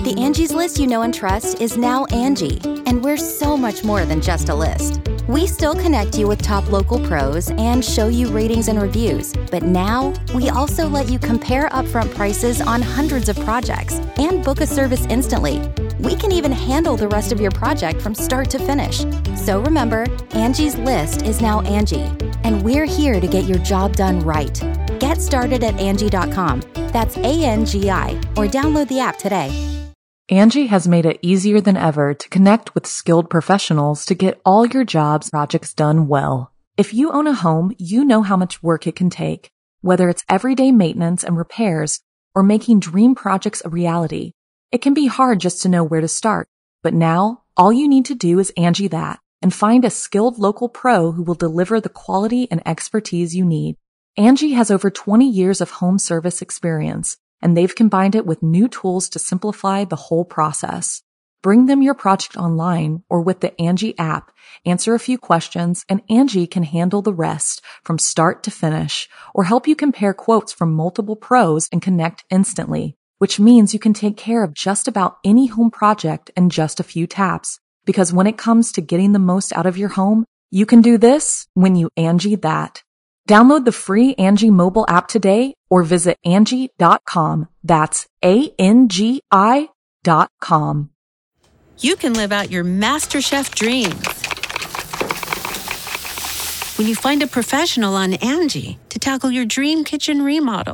The Angie's List you know and trust is now Angie, and we're so much more than just a list. We still connect you with top local pros and show you ratings and reviews, but now we also let you compare upfront prices on hundreds of projects and book a service instantly. We can even handle the rest of your project from start to finish. So remember, Angie's List is now Angie, and we're here to get your job done right. Get started at Angie.com. That's ANGI, or download the app today. Angie has made it easier than ever to connect with skilled professionals to get all your jobs projects done well. If you own a home, you know how much work it can take, whether it's everyday maintenance and repairs or making dream projects a reality. It can be hard just to know where to start, but now all you need to do is Angie that and find a skilled local pro who will deliver the quality and expertise you need. Angie has over 20 years of home service experience, and they've combined it with new tools to simplify the whole process. Bring them your project online or with the Angie app, answer a few questions, and Angie can handle the rest from start to finish, or help you compare quotes from multiple pros and connect instantly, which means you can take care of just about any home project in just a few taps. Because when it comes to getting the most out of your home, you can do this when you Angie that. Download the free Angie mobile app today or visit Angie.com. That's ANGI.com. You can live out your MasterChef dreams when you find a professional on Angie to tackle your dream kitchen remodel.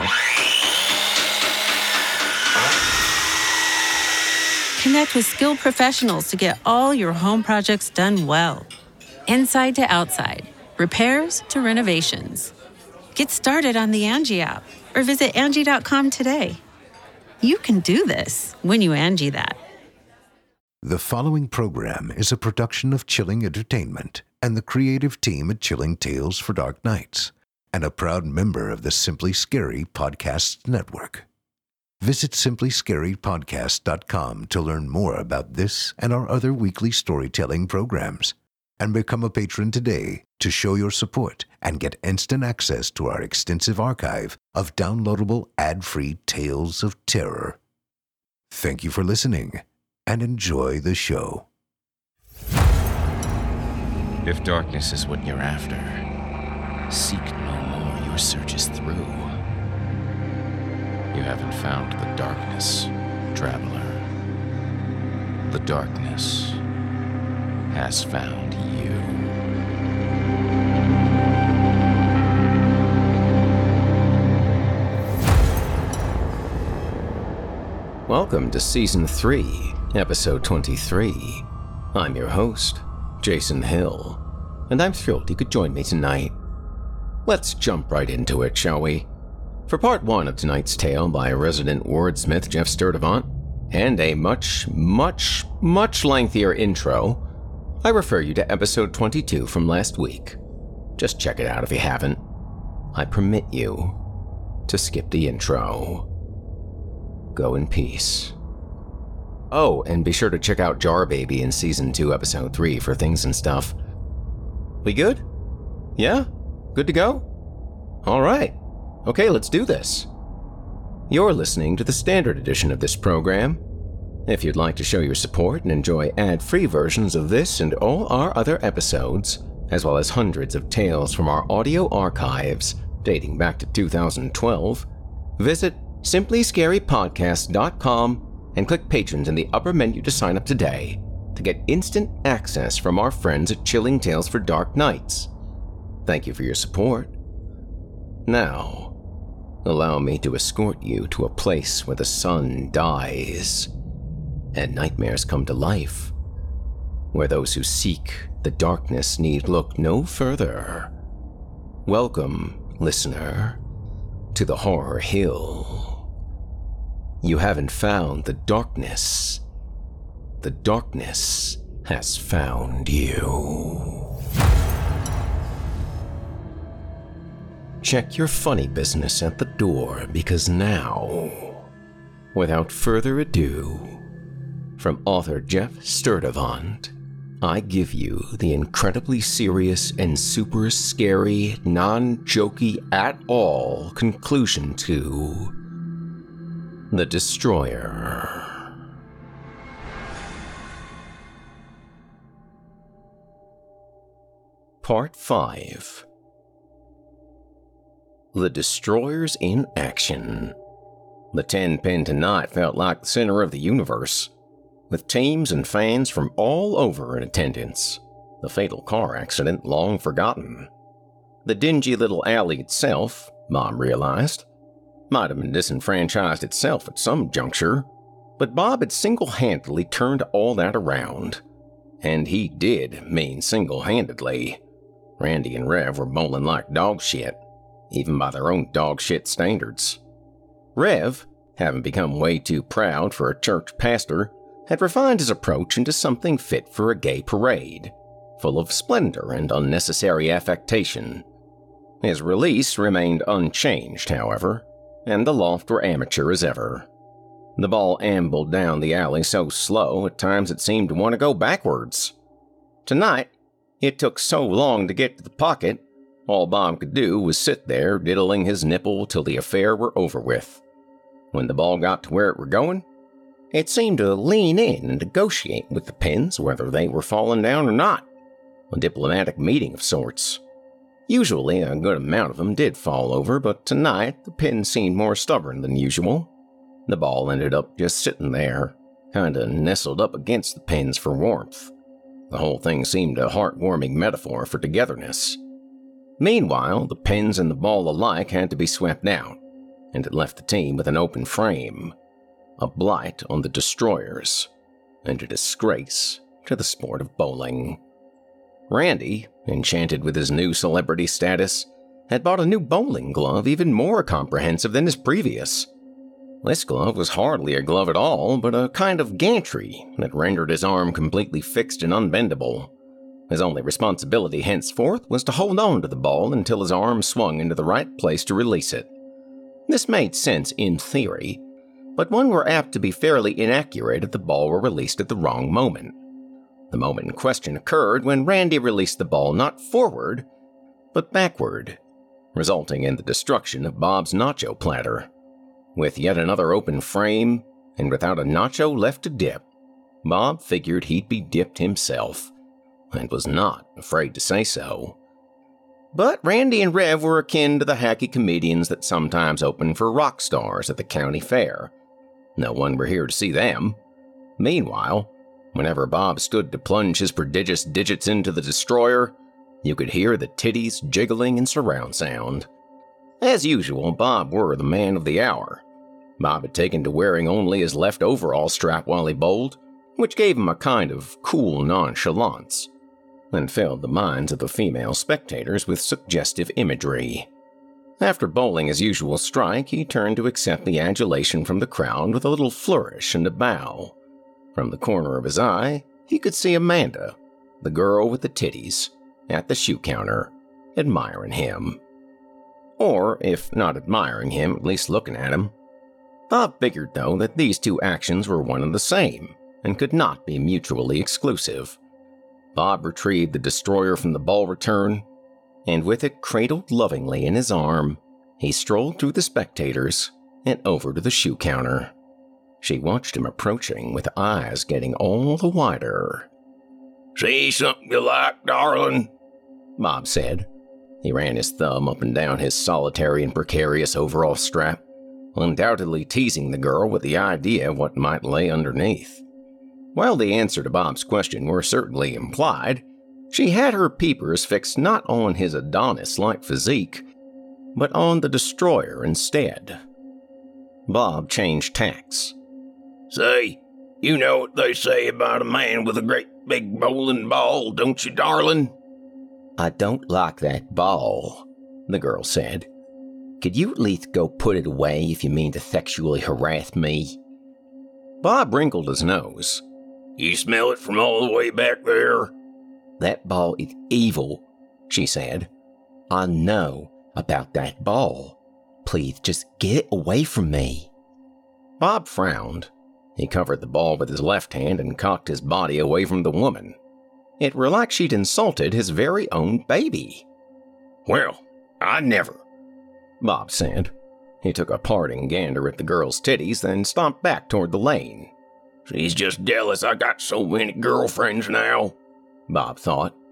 Connect with skilled professionals to get all your home projects done well. Inside to outside, repairs to renovations. Get started on the Angie app or visit Angie.com today. You can do this when you Angie that. The following program is a production of Chilling Entertainment and the creative team at Chilling Tales for Dark Nights, and a proud member of the Simply Scary Podcasts Network. Visit simplyscarypodcast.com to learn more about this and our other weekly storytelling programs, and become a patron today to show your support and get instant access to our extensive archive of downloadable ad-free tales of terror. Thank you for listening, and enjoy the show. If darkness is what you're after, seek no more, your search is through. You haven't found the darkness, traveler. The darkness has found you. Welcome to Season 3, Episode 23. I'm your host, Jason Hill, and I'm thrilled you could join me tonight. Let's jump right into it, shall we? For part 1 of tonight's tale by resident wordsmith Jeff Sturdivant, and a much lengthier intro, I refer you to episode 22 from last week. Just check it out if you haven't. I permit you to skip the intro. Go in peace. Oh, and be sure to check out Jar Baby in Season 2, Episode 3 for things and stuff. We good? Yeah? Good to go? All right. Okay, let's do this. You're listening to the standard edition of this program. If you'd like to show your support and enjoy ad-free versions of this and all our other episodes, as well as hundreds of tales from our audio archives dating back to 2012, visit simplyscarypodcast.com and click Patrons in the upper menu to sign up today to get instant access from our friends at Chilling Tales for Dark Nights. Thank you for your support. Now, allow me to escort you to a place where the sun dies and nightmares come to life, where those who seek the darkness need look no further. Welcome, listener, to the Horror Hill. You haven't found the darkness. The darkness has found you. Check your funny business at the door, because now, without further ado, from author Jeff Sturdivant, I give you the incredibly serious and super scary, non-jokey at all conclusion to The Destroyer. Part 5. The Destroyers in Action. The 10-pin tonight felt like the center of the universe, with teams and fans from all over in attendance, the fatal car accident long forgotten. The dingy little alley itself, Bob realized, might have been disenfranchised itself at some juncture, but Bob had single-handedly turned all that around. And he did mean single-handedly. Randy and Rev were bowling like dog shit, even by their own dog shit standards. Rev, having become way too proud for a church pastor, had refined his approach into something fit for a gay parade, full of splendor and unnecessary affectation. His release remained unchanged, however, and the loft were amateur as ever. The ball ambled down the alley so slow at times it seemed to want to go backwards. Tonight, it took so long to get to the pocket, all Bob could do was sit there diddling his nipple till the affair were over with. When the ball got to where it were going, it seemed to lean in and negotiate with the pins whether they were falling down or not. A diplomatic meeting of sorts. Usually a good amount of them did fall over, but tonight the pins seemed more stubborn than usual. The ball ended up just sitting there, kinda nestled up against the pins for warmth. The whole thing seemed a heartwarming metaphor for togetherness. Meanwhile, the pins and the ball alike had to be swept out, and it left the team with an open frame, a blight on the Destroyers, and a disgrace to the sport of bowling. Randy, enchanted with his new celebrity status, had bought a new bowling glove even more comprehensive than his previous. This glove was hardly a glove at all, but a kind of gantry that rendered his arm completely fixed and unbendable. His only responsibility henceforth was to hold on to the ball until his arm swung into the right place to release it. This made sense in theory, but one were apt to be fairly inaccurate if the ball were released at the wrong moment. The moment in question occurred when Randy released the ball not forward, but backward, resulting in the destruction of Bob's nacho platter. With yet another open frame, and without a nacho left to dip, Bob figured he'd be dipped himself, and was not afraid to say so. But Randy and Rev were akin to the hacky comedians that sometimes open for rock stars at the county fair. No one were here to see them. Meanwhile, whenever Bob stood to plunge his prodigious digits into the Destroyer, you could hear the titties jiggling in surround sound. As usual, Bob were the man of the hour. Bob had taken to wearing only his left overall strap while he bowled, which gave him a kind of cool nonchalance, and filled the minds of the female spectators with suggestive imagery. After bowling his usual strike, he turned to accept the adulation from the crowd with a little flourish and a bow. From the corner of his eye, he could see Amanda, the girl with the titties, at the shoe counter, admiring him. Or, if not admiring him, at least looking at him. Bob figured, though, that these two actions were one and the same, and could not be mutually exclusive. Bob retrieved the Destroyer from the ball return, and with it cradled lovingly in his arm, he strolled through the spectators and over to the shoe counter. She watched him approaching with eyes getting all the wider. "See something you like, darling?" Bob said. He ran his thumb up and down his solitary and precarious overall strap, undoubtedly teasing the girl with the idea of what might lay underneath. While the answer to Bob's question were certainly implied, she had her peepers fixed not on his Adonis-like physique, but on the Destroyer instead. Bob changed tacks. "Say, you know what they say about a man with a great big bowling ball, don't you, darling?" "I don't like that ball," the girl said. "Could you at least go put it away if you mean to sexually harass me?" Bob wrinkled his nose. "You smell it from all the way back there?" "That ball is evil," she said. "I know about that ball. Please just get it away from me." Bob frowned. He covered the ball with his left hand and cocked his body away from the woman. It were like she'd insulted his very own baby. "Well, I never," Bob said. He took a parting gander at the girl's titties, then stomped back toward the lane. "She's just jealous I got so many girlfriends now," Bob thought.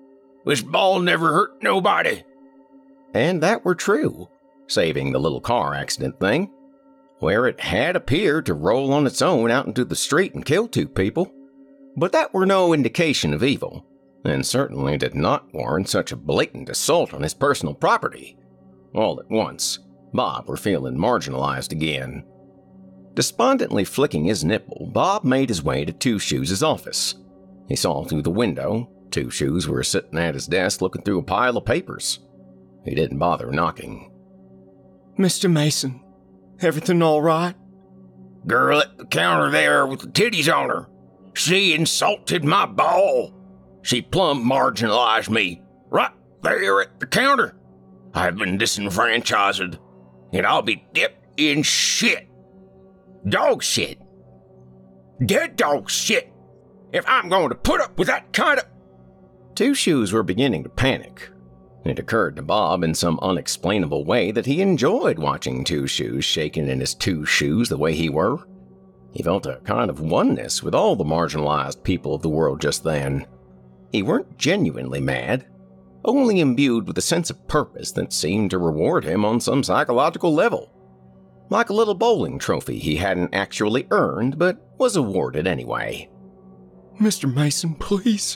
This ball never hurt nobody. And that were true, saving the little car accident thing, where it had appeared to roll on its own out into the street and kill 2 people. But that were no indication of evil, and certainly did not warrant such a blatant assault on his personal property. All at once, Bob were feeling marginalized again. Despondently flicking his nipple, Bob made his way to Two Shoes' office. He saw through the window. Two Shoes were sitting at his desk looking through a pile of papers. He didn't bother knocking. Mr. Mason, everything all right? Girl at the counter there with the titties on her. She insulted my ball. She plumb marginalized me right there at the counter. I've been disenfranchised, and I'll be dipped in shit. Dog shit. Dead dog shit. If I'm going to put up with that kind of... Two Shoes were beginning to panic. It occurred to Bob in some unexplainable way that he enjoyed watching Two Shoes shaking in his 2 shoes the way he were. He felt a kind of oneness with all the marginalized people of the world just then. He weren't genuinely mad, only imbued with a sense of purpose that seemed to reward him on some psychological level. Like a little bowling trophy he hadn't actually earned, but was awarded anyway. Mr. Mason, please,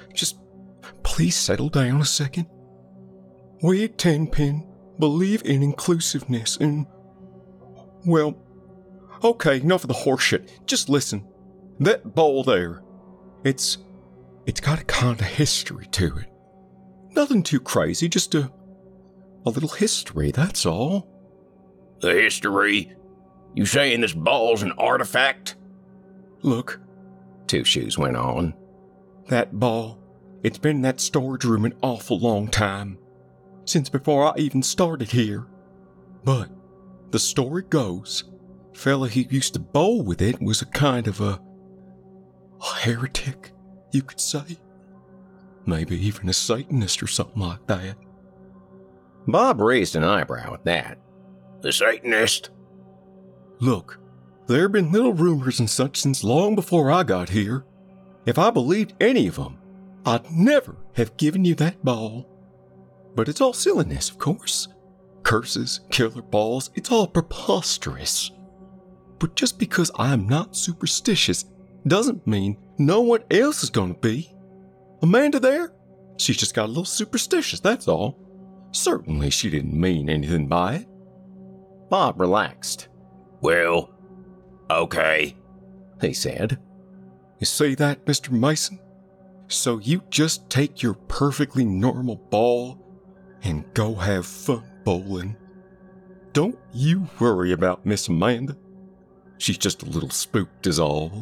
please settle down a second. We at Tenpin believe in inclusiveness and, well, okay, enough of the horseshit. Just listen. That bowl there, it's got a kind of history to it. Nothing too crazy, just a little history, that's all. The history? You saying this ball's an artifact? Look, Two Shoes went on. That ball, it's been in that storage room an awful long time. Since before I even started here. But the story goes, fella who used to bowl with it was a kind of a heretic, you could say. Maybe even a Satanist or something like that. Bob raised an eyebrow at that. The Satanist? Look, there have been little rumors and such since long before I got here. If I believed any of them, I'd never have given you that ball. But it's all silliness, of course. Curses, killer balls, it's all preposterous. But just because I'm not superstitious doesn't mean no one else is going to be. Amanda there? She's just got a little superstitious, that's all. Certainly she didn't mean anything by it. Bob relaxed. Well, okay, he said. You see that, Mr. Mason? So you just take your perfectly normal ball and go have fun bowling. Don't you worry about Miss Amanda. She's just a little spooked is all.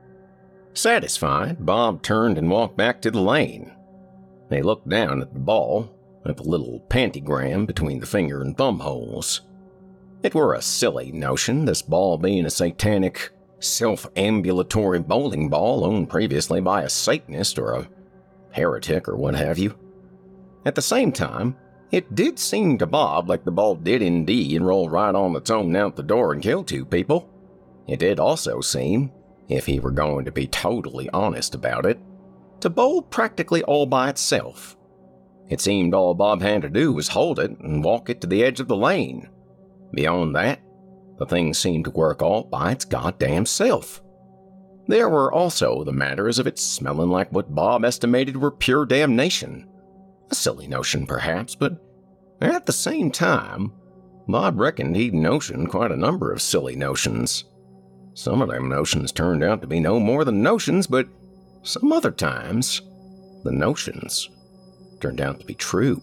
Satisfied, Bob turned and walked back to the lane. They looked down at the ball, at the little pantygram between the finger and thumb holes. It were a silly notion, this ball being a satanic, self-ambulatory bowling ball owned previously by a Satanist or a heretic or what have you. At the same time, it did seem to Bob like the ball did indeed roll right on its own out the door and kill 2 people. It did also seem, if he were going to be totally honest about it, to bowl practically all by itself. It seemed all Bob had to do was hold it and walk it to the edge of the lane. Beyond that, the thing seemed to work all by its goddamn self. There were also the matters of it smelling like what Bob estimated were pure damnation. A silly notion, perhaps, but at the same time, Bob reckoned he'd notioned quite a number of silly notions. Some of them notions turned out to be no more than notions, but some other times, the notions turned out to be true.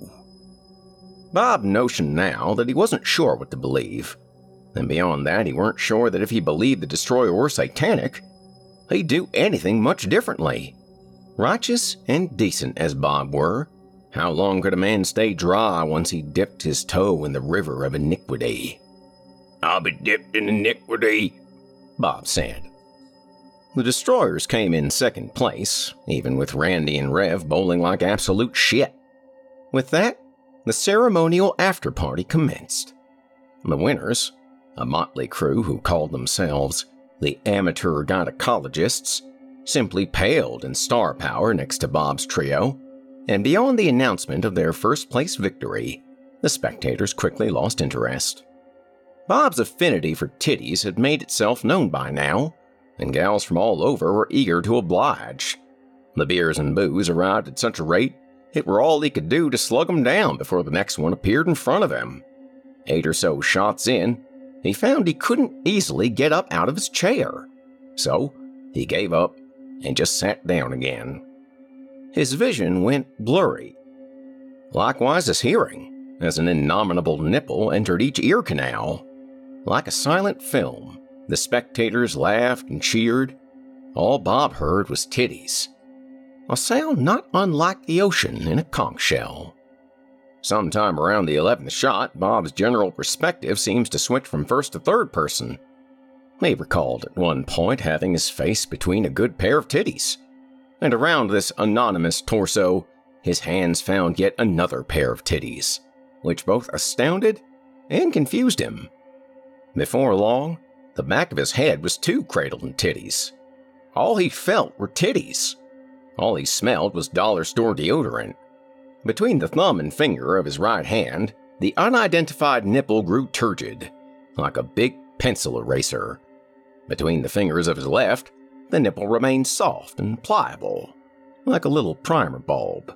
Bob notioned now that he wasn't sure what to believe, and beyond that he weren't sure that if he believed the Destroyer were satanic, he'd do anything much differently. Righteous and decent as Bob were, how long could a man stay dry once he dipped his toe in the river of iniquity? I'll be dipped in iniquity, Bob said. The Destroyers came in second place, even with Randy and Rev bowling like absolute shit. With that, the ceremonial after-party commenced. The winners, a motley crew who called themselves the Amateur Gynecologists, simply paled in star power next to Bob's trio, and beyond the announcement of their first-place victory, the spectators quickly lost interest. Bob's affinity for titties had made itself known by now, and gals from all over were eager to oblige. The beers and booze arrived at such a rate, it were all he could do to slug 'em down before the next one appeared in front of him. 8 or so shots in, he found he couldn't easily get up out of his chair. So, he gave up and just sat down again. His vision went blurry. Likewise his hearing, as an innominable nipple entered each ear canal. Like a silent film, the spectators laughed and cheered. All Bob heard was titties. A sound not unlike the ocean in a conch shell. Sometime around the 11th shot, Bob's general perspective seems to switch from first to third person. He recalled at one point having his face between a good pair of titties, and around this anonymous torso, his hands found yet another pair of titties, which both astounded and confused him. Before long, the back of his head was too cradled in titties. All he felt were titties. All he smelled was dollar store deodorant. Between the thumb and finger of his right hand, the unidentified nipple grew turgid, like a big pencil eraser. Between the fingers of his left, the nipple remained soft and pliable, like a little primer bulb.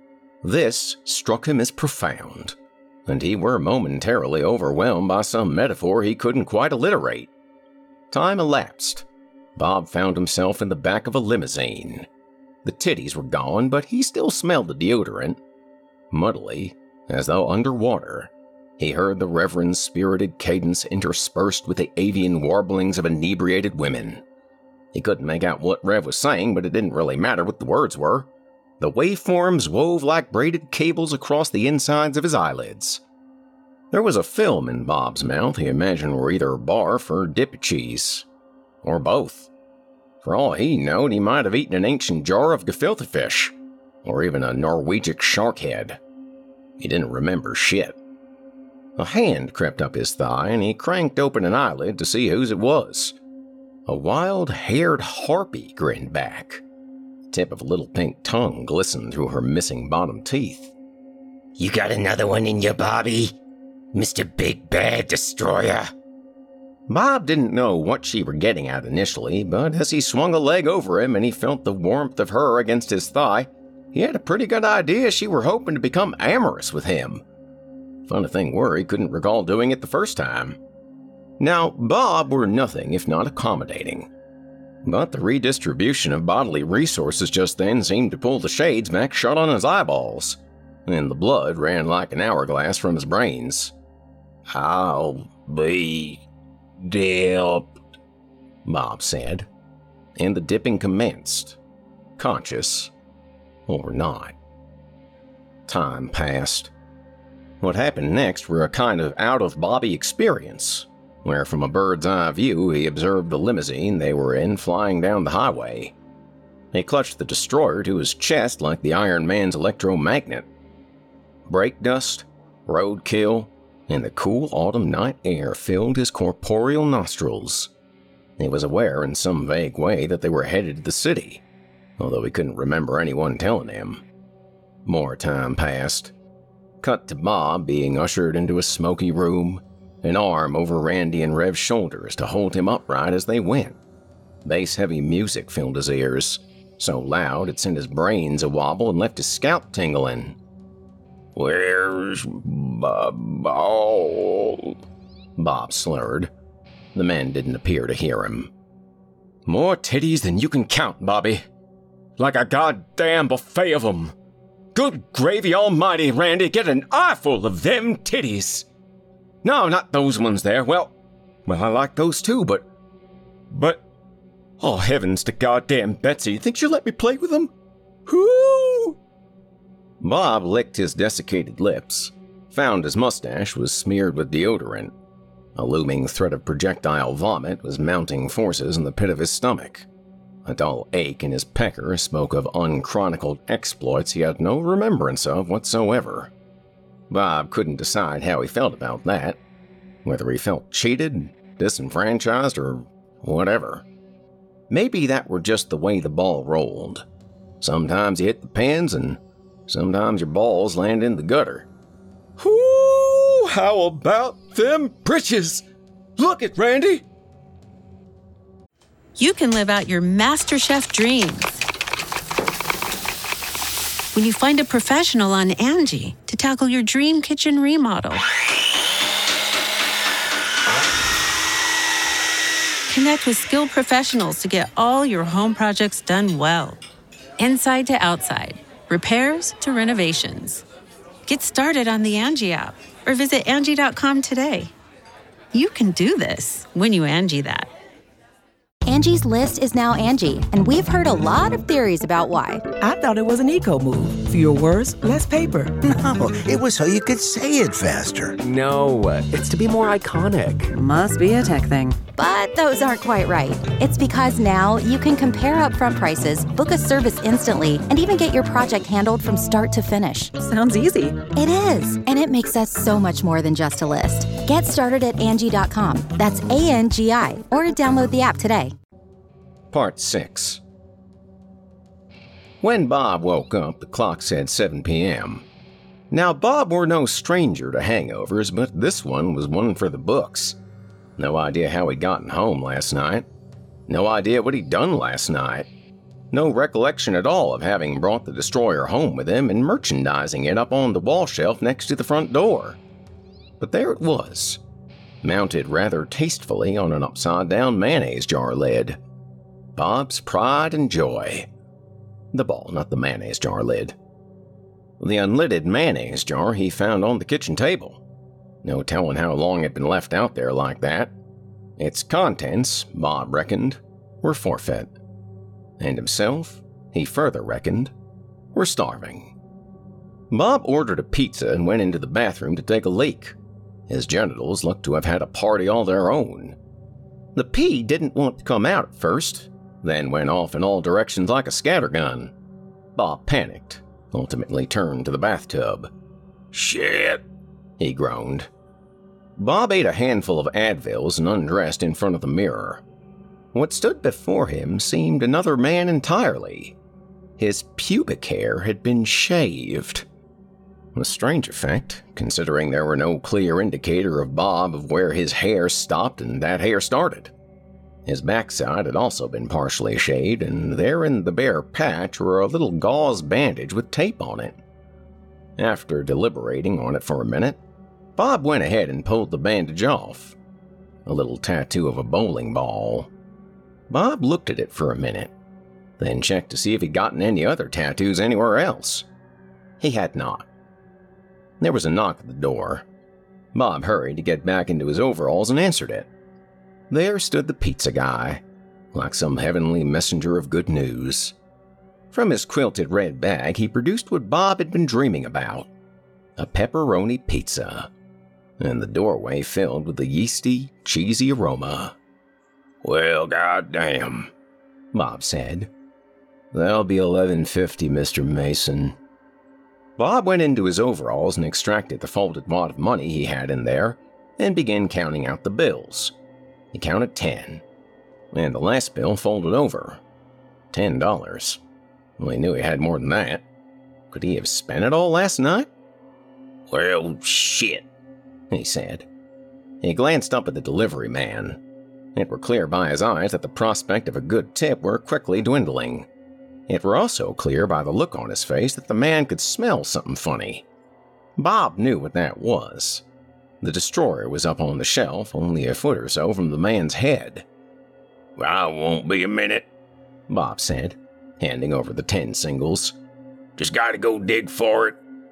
This struck him as profound, and he were momentarily overwhelmed by some metaphor he couldn't quite alliterate. Time elapsed. Bob found himself in the back of a limousine. The titties were gone, but he still smelled the deodorant. Muddily, as though underwater, he heard the Reverend's spirited cadence interspersed with the avian warblings of inebriated women. He couldn't make out what Rev was saying, but it didn't really matter what the words were. The waveforms wove like braided cables across the insides of his eyelids. There was a film in Bob's mouth he imagined were either barf or dip cheese, or both. For all he knowed, he might have eaten an ancient jar of gefilte fish, or even a Norwegian shark head. He didn't remember shit. A hand crept up his thigh, and he cranked open an eyelid to see whose it was. A wild-haired harpy grinned back. The tip of a little pink tongue glistened through her missing bottom teeth. "You got another one in you, Bobby? Mr. Big Bad Destroyer?" Bob didn't know what she were getting at initially, but as he swung a leg over him and he felt the warmth of her against his thigh, he had a pretty good idea she were hoping to become amorous with him. Funny thing were, he couldn't recall doing it the first time. Now, Bob were nothing if not accommodating. But the redistribution of bodily resources just then seemed to pull the shades back shut on his eyeballs, and the blood ran like an hourglass from his brains. "I'll be dipped," Bob said, and the dipping commenced, conscious or not. Time passed. What happened next were a kind of out-of-Bobby experience, where from a bird's-eye view he observed the limousine they were in flying down the highway. He clutched the destroyer to his chest like the Iron Man's electromagnet. Brake dust, roadkill, and the cool autumn night air filled his corporeal nostrils. He was aware in some vague way that they were headed to the city, although he couldn't remember anyone telling him. More time passed. Cut to Bob being ushered into a smoky room, an arm over Randy and Rev's shoulders to hold him upright as they went. Bass-heavy music filled his ears, so loud it sent his brains a-wobble and left his scalp tingling. "Where's Bob?" Bob slurred. The men didn't appear to hear him. "More titties than you can count, Bobby. Like a goddamn buffet of them. Good gravy almighty, Randy, get an eyeful of them titties. No, not those ones there. Well, I like those too, but... Oh, heavens to goddamn Betsy, think she'll let me play with them? Whoo!" Bob licked his desiccated lips, found his mustache was smeared with deodorant. A looming threat of projectile vomit was mounting forces in the pit of his stomach. A dull ache in his pecker spoke of unchronicled exploits he had no remembrance of whatsoever. Bob couldn't decide how he felt about that, whether he felt cheated, disenfranchised, or whatever. Maybe that were just the way the ball rolled. Sometimes he hit the pins and Sometimes your balls land in the gutter. Whoo! How about them britches? Look it, Randy! You can live out your MasterChef dreams when you find a professional on Angie to tackle your dream kitchen remodel. Connect with skilled professionals to get all your home projects done well. Inside to outside, repairs to renovations. Get started on the Angie app or visit Angie.com today. You can do this when you Angie that. Angie's List is now Angie, and we've heard a lot of theories about why. I thought it was an eco move. Fewer words, less paper. No, it was so you could say it faster. No, it's to be more iconic. Must be a tech thing. But those aren't quite right. It's because now you can compare upfront prices, book a service instantly, and even get your project handled from start to finish. Sounds easy. It is, and it makes us so much more than just a list. Get started at Angie.com. That's ANGI, or download the app today. Part 6. When Bob woke up, the clock said 7 p.m. Now, Bob were no stranger to hangovers, but this one was one for the books. No idea how he'd gotten home last night. No idea what he'd done last night. No recollection at all of having brought the destroyer home with him and merchandising it up on the wall shelf next to the front door. But there it was, mounted rather tastefully on an upside-down mayonnaise jar lid. Bob's pride and joy. The ball, not the mayonnaise jar lid. The unlidded mayonnaise jar he found on the kitchen table. No telling how long it had been left out there like that. Its contents, Bob reckoned, were forfeit. And himself, he further reckoned, were starving. Bob ordered a pizza and went into the bathroom to take a leak. His genitals looked to have had a party all their own. The pee didn't want to come out at first, then went off in all directions like a scattergun. Bob panicked, ultimately turned to the bathtub. Shit, he groaned. Bob ate a handful of Advils and undressed in front of the mirror. What stood before him seemed another man entirely. His pubic hair had been shaved. A strange effect, considering there were no clear indicator of Bob of where his hair stopped and that hair started. His backside had also been partially shaved, and there in the bare patch were a little gauze bandage with tape on it. After deliberating on it for a minute, Bob went ahead and pulled the bandage off. A little tattoo of a bowling ball. Bob looked at it for a minute, then checked to see if he'd gotten any other tattoos anywhere else. He had not. There was a knock at the door. Bob hurried to get back into his overalls and answered it. There stood the pizza guy, like some heavenly messenger of good news. From his quilted red bag, he produced what Bob had been dreaming about, a pepperoni pizza, and the doorway filled with a yeasty, cheesy aroma. Well, goddamn, Bob said. That'll be $11.50, Mr. Mason. Bob went into his overalls and extracted the folded wad of money he had in there and began counting out the bills. He counted 10, and the last bill folded over. $10. Well, he knew he had more than that. Could he have spent it all last night? Well, shit, he said. He glanced up at the delivery man. It were clear by his eyes that the prospect of a good tip were quickly dwindling. It were also clear by the look on his face that the man could smell something funny. Bob knew what that was. The destroyer was up on the shelf, only a foot or so from the man's head. I won't be a minute, Bob said, handing over the 10 singles. Just gotta go dig for it.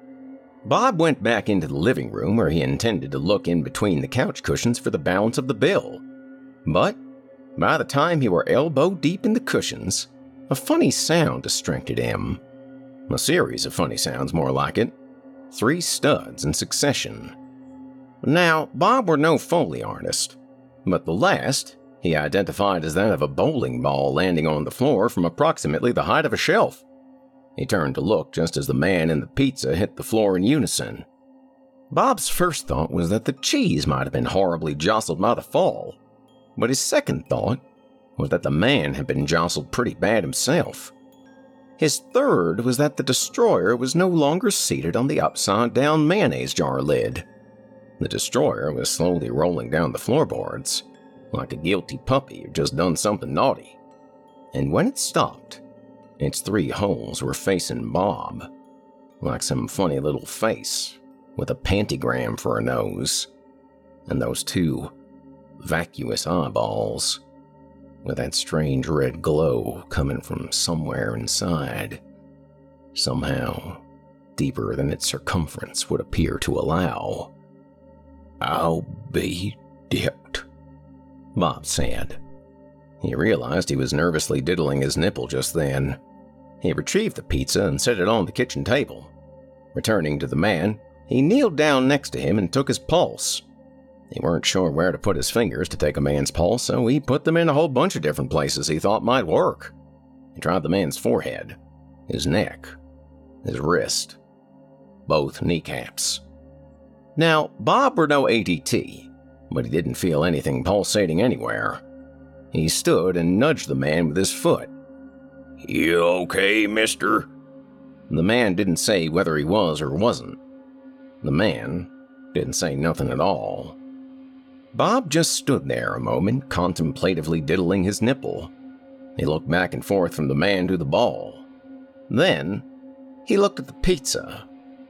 Bob went back into the living room where he intended to look in between the couch cushions for the balance of the bill. But by the time he were elbow deep in the cushions, a funny sound distracted him. A series of funny sounds, more like it. 3 studs in succession. Now, Bob were no Foley artist, but the last he identified as that of a bowling ball landing on the floor from approximately the height of a shelf. He turned to look just as the man and the pizza hit the floor in unison. Bob's first thought was that the cheese might have been horribly jostled by the fall, but his second thought was that the man had been jostled pretty bad himself. His third was that the destroyer was no longer seated on the upside-down mayonnaise jar lid. The destroyer was slowly rolling down the floorboards, like a guilty puppy who'd just done something naughty. And when it stopped, its 3 holes were facing Bob, like some funny little face with a pentagram for a nose, and those 2 vacuous eyeballs with that strange red glow coming from somewhere inside, somehow deeper than its circumference would appear to allow. "I'll be dipped," Bob said. He realized he was nervously diddling his nipple just then. He retrieved the pizza and set it on the kitchen table. Returning to the man, he kneeled down next to him and took his pulse. He weren't sure where to put his fingers to take a man's pulse, so he put them in a whole bunch of different places he thought might work. He tried the man's forehead, his neck, his wrist, both kneecaps. Now, Bob were no ADT, but he didn't feel anything pulsating anywhere. He stood and nudged the man with his foot. "You okay, mister?" The man didn't say whether he was or wasn't. The man didn't say nothing at all. Bob just stood there a moment, contemplatively diddling his nipple. He looked back and forth from the man to the ball. Then, he looked at the pizza.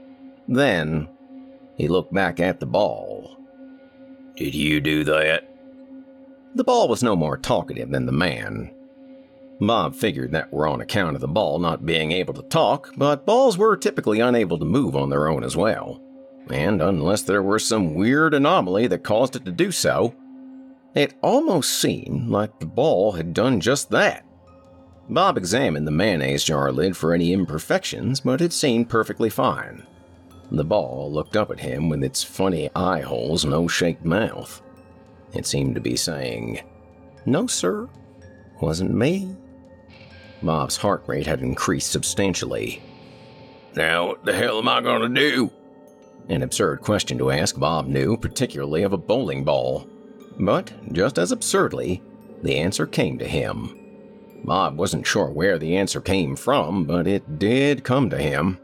Then, he looked back at the ball. "Did you do that?" The ball was no more talkative than the man. Bob figured that were on account of the ball not being able to talk, but balls were typically unable to move on their own as well. And unless there were some weird anomaly that caused it to do so, it almost seemed like the ball had done just that. Bob examined the mayonnaise jar lid for any imperfections, but it seemed perfectly fine. The ball looked up at him with its funny eye holes and O-shaped mouth. It seemed to be saying, "No, sir, wasn't me." Bob's heart rate had increased substantially. "Now what the hell am I gonna do?" An absurd question to ask, Bob knew, particularly of a bowling ball. But, just as absurdly, the answer came to him. Bob wasn't sure where the answer came from, but it did come to him.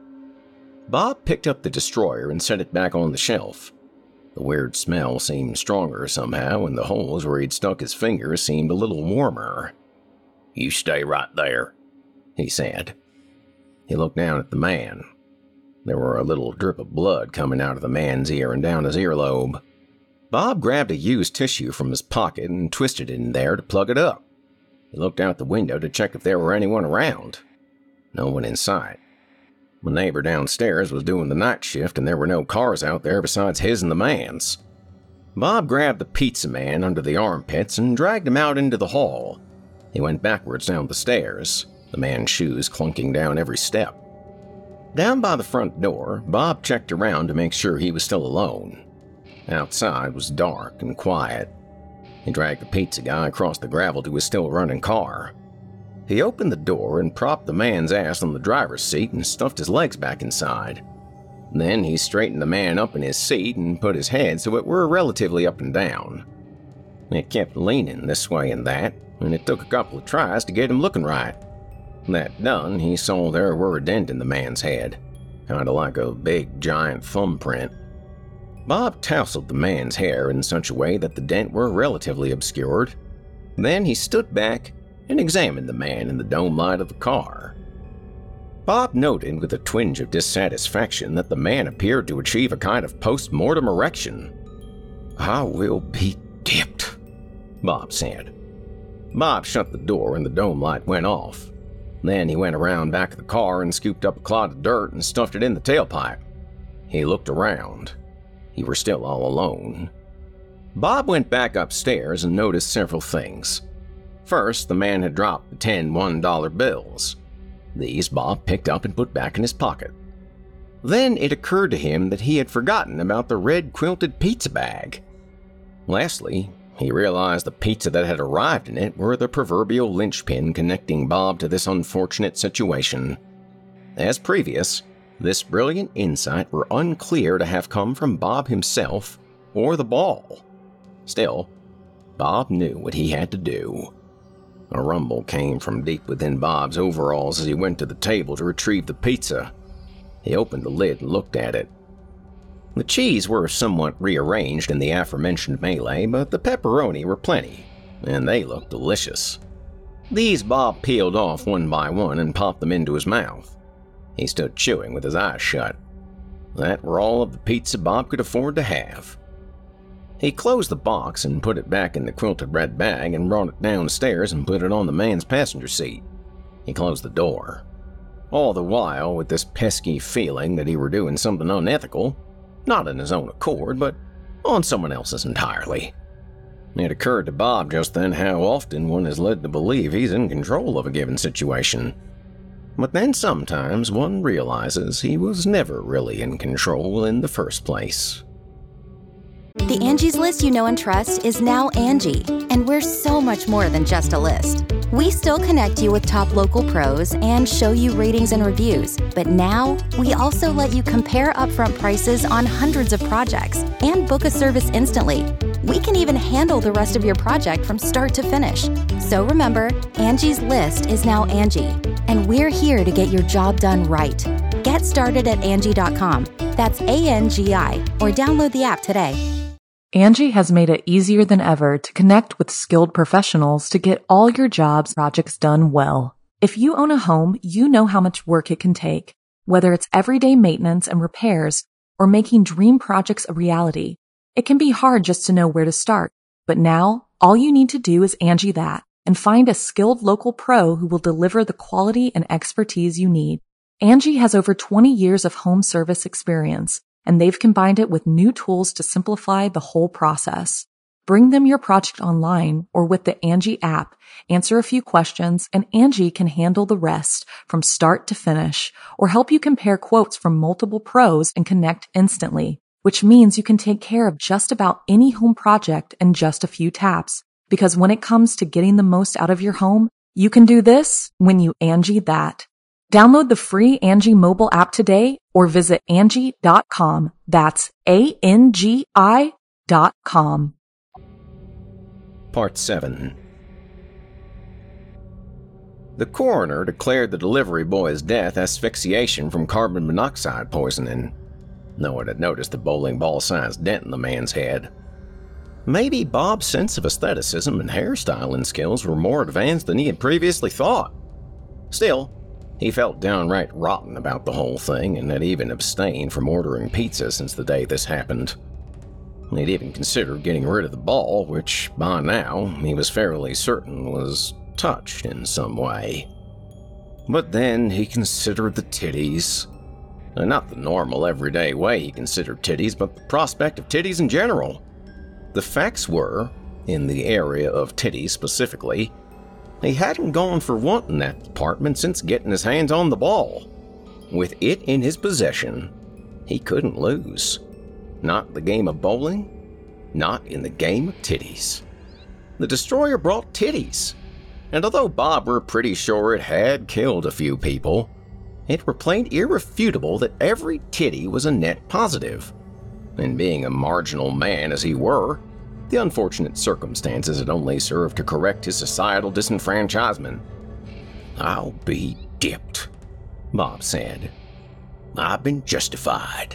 Bob picked up the destroyer and set it back on the shelf. The weird smell seemed stronger somehow, and the holes where he'd stuck his fingers seemed a little warmer. "You stay right there," he said. He looked down at the man. There were a little drip of blood coming out of the man's ear and down his earlobe. Bob grabbed a used tissue from his pocket and twisted it in there to plug it up. He looked out the window to check if there were anyone around. No one in sight. The neighbor downstairs was doing the night shift and there were no cars out there besides his and the man's. Bob grabbed the pizza man under the armpits and dragged him out into the hall. He went backwards down the stairs, the man's shoes clunking down every step. Down by the front door, Bob checked around to make sure he was still alone. Outside was dark and quiet. He dragged the pizza guy across the gravel to his still-running car. He opened the door and propped the man's ass on the driver's seat and stuffed his legs back inside. Then he straightened the man up in his seat and put his head so it were relatively up and down. It kept leaning this way and that, and it took a couple of tries to get him looking right. That done, he saw there were a dent in the man's head, kind of like a big, giant thumbprint. Bob tousled the man's hair in such a way that the dent were relatively obscured. Then he stood back and examined the man in the dome light of the car. Bob noted with a twinge of dissatisfaction that the man appeared to achieve a kind of post-mortem erection. "I will be dipped," Bob said. Bob shut the door and the dome light went off. Then he went around back of the car and scooped up a clod of dirt and stuffed it in the tailpipe. He looked around. He were still all alone. Bob went back upstairs and noticed several things. First, the man had dropped the 10 $1 bills. These Bob picked up and put back in his pocket. Then it occurred to him that he had forgotten about the red quilted pizza bag. Lastly, he realized the pizza that had arrived in it were the proverbial linchpin connecting Bob to this unfortunate situation. As previous, this brilliant insight were unclear to have come from Bob himself or the ball. Still, Bob knew what he had to do. A rumble came from deep within Bob's overalls as he went to the table to retrieve the pizza. He opened the lid and looked at it. The cheese were somewhat rearranged in the aforementioned melee, but the pepperoni were plenty, and they looked delicious. These Bob peeled off one by one and popped them into his mouth. He stood chewing with his eyes shut. That were all of the pizza Bob could afford to have. He closed the box and put it back in the quilted red bag and brought it downstairs and put it on the man's passenger seat. He closed the door. All the while with this pesky feeling that he were doing something unethical, not in his own accord, but on someone else's entirely. It occurred to Bob just then how often one is led to believe he's in control of a given situation. But then sometimes one realizes he was never really in control in the first place. The Angie's List you know and trust is now Angie, and we're so much more than just a list. We still connect you with top local pros and show you ratings and reviews, but now we also let you compare upfront prices on hundreds of projects and book a service instantly. We can even handle the rest of your project from start to finish. So remember, Angie's List is now Angie, and we're here to get your job done right. Get started at Angie.com. That's ANGI, or download the app today. Angie has made it easier than ever to connect with skilled professionals to get all your jobs projects done well. If you own a home, you know how much work it can take, whether it's everyday maintenance and repairs or making dream projects a reality. It can be hard just to know where to start, but now all you need to do is Angie that and find a skilled local pro who will deliver the quality and expertise you need. Angie has over 20 years of home service experience, and they've combined it with new tools to simplify the whole process. Bring them your project online or with the Angie app, answer a few questions, and Angie can handle the rest from start to finish or help you compare quotes from multiple pros and connect instantly, which means you can take care of just about any home project in just a few taps. Because when it comes to getting the most out of your home, you can do this when you Angie that. Download the free Angie mobile app today or visit Angie.com. That's ANGI.com. Part 7. The coroner declared the delivery boy's death asphyxiation from carbon monoxide poisoning. No one had noticed the bowling ball-sized dent in the man's head. Maybe Bob's sense of aestheticism and hairstyling skills were more advanced than he had previously thought. Still, he felt downright rotten about the whole thing and had even abstained from ordering pizza since the day this happened. He'd even considered getting rid of the ball, which by now he was fairly certain was touched in some way. But then he considered the titties. And not the normal everyday way he considered titties, but the prospect of titties in general. The facts were, in the area of titties specifically, he hadn't gone for one in that department since getting his hands on the ball. With it in his possession, he couldn't lose. Not in the game of bowling, not in the game of titties. The destroyer brought titties, and although Bob were pretty sure it had killed a few people, it were plain irrefutable that every titty was a net positive. And being a marginal man as he were, the unfortunate circumstances had only served to correct his societal disenfranchisement. "I'll be dipped," Bob said. "I've been justified."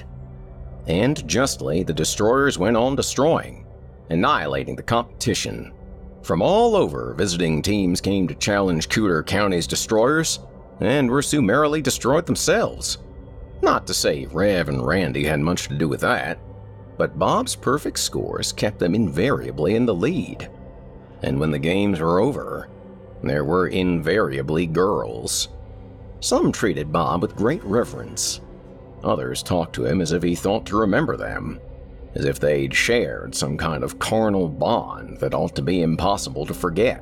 And justly, the destroyers went on destroying, annihilating the competition. From all over, visiting teams came to challenge Cooter County's destroyers, and were summarily destroyed themselves. Not to say Rev and Randy had much to do with that, but Bob's perfect scores kept them invariably in the lead. And when the games were over, there were invariably girls. Some treated Bob with great reverence. Others talked to him as if he thought to remember them, as if they'd shared some kind of carnal bond that ought to be impossible to forget.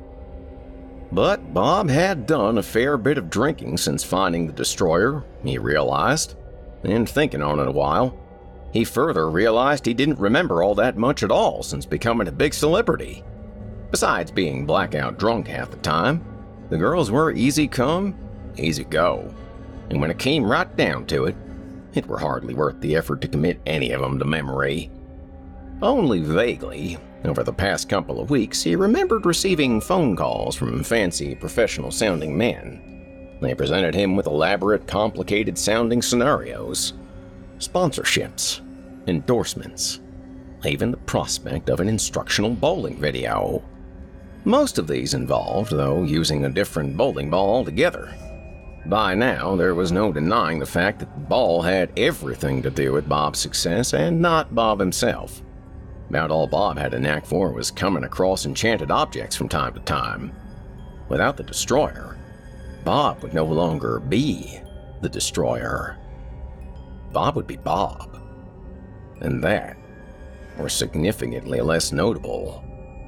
But Bob had done a fair bit of drinking since finding the destroyer, he realized, and thinking on it a while, he further realized he didn't remember all that much at all since becoming a big celebrity. Besides being blackout drunk half the time, the girls were easy come, easy go, and when it came right down to it, it were hardly worth the effort to commit any of them to memory. Only vaguely, Over the past couple of weeks, he remembered receiving phone calls from fancy, professional-sounding men. They presented him with elaborate, complicated-sounding scenarios, sponsorships, endorsements, even the prospect of an instructional bowling video. Most of these involved, though, using a different bowling ball altogether. By now, there was no denying the fact that the ball had everything to do with Bob's success and not Bob himself. About all Bob had a knack for was coming across enchanted objects from time to time. Without the Destroyer, Bob would no longer be the Destroyer. Bob would be Bob. And that were significantly less notable.